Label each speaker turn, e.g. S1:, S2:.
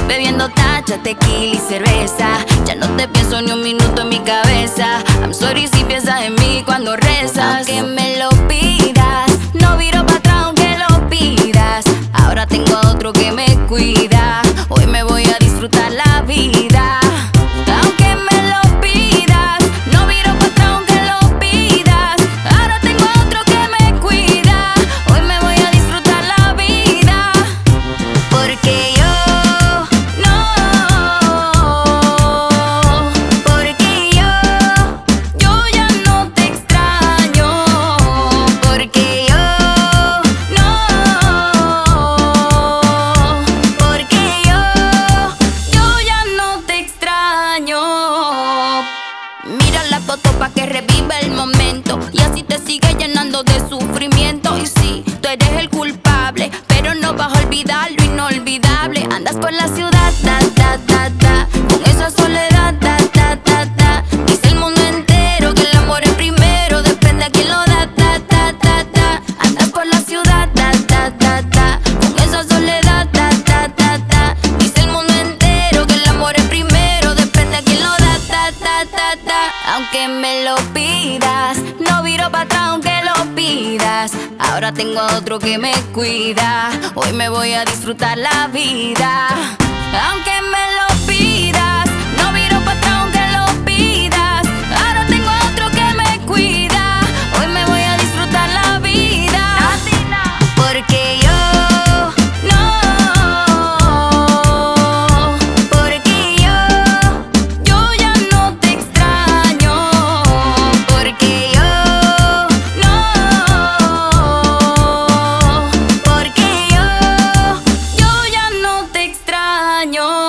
S1: bebiendo tacha, tequila y cerveza. Ya no te pienso ni un minuto en mi cabeza. I'm sorry si piensas en mí cuando rezas. Aunque me lo pidas, no viro para atrás aunque lo pidas. Ahora tengo a otro que me cuida. Hoy me voy a disfrutar la vida. Aunque me lo pidas, no viro para atrás aunque lo pidas. Ahora tengo a otro que me cuida. Hoy me voy a disfrutar la vida. Porque yo ya no te extraño. Porque yo ya no te extraño. Mira la foto pa' que reviva el momento y así te sigue llenando de sufrimiento. Y sí, tú eres el culpable, pero no vas a olvidar lo inolvidable. Andas por la ciudad, con esa soledad, dice el mundo entero que el amor es primero, depende a quién lo da, Andas por la ciudad, con esa soledad, dice el mundo entero que el amor es primero, depende a quién lo da, Aunque me lo pidas, no viro para atrás aunque lo pidas. Ahora tengo a otro que me cuida. Hoy me voy a disfrutar la vida. Aunque me lo pidas, no viro para atrás aunque lo pidas. Ahora tengo a otro que me cuida. Hoy me voy a disfrutar la vida. Porque yo ya no te extraño. Porque yo ya no te extraño.